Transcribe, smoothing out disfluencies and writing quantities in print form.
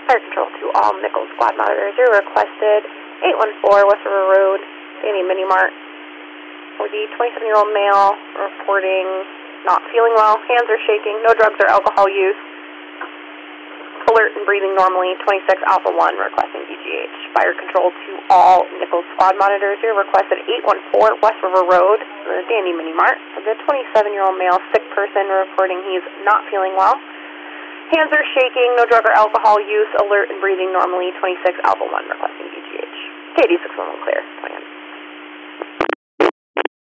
Fire control to all Nichols squad monitors. You're requested 814 West River Road, Danny Mini Mart. For the 27-year-old male reporting not feeling well, hands are shaking, no drugs or alcohol use, alert and breathing normally, 26 Alpha 1 requesting EGH. Fire control to all Nichols squad monitors. You're requested 814 West River Road, the Dandy Mini Mart. For the 27-year-old male sick person reporting he's not feeling well. Hands are shaking, no drug or alcohol use, alert and breathing normally, 26 Alpha 1 requesting EGH. KD 611 clear, 20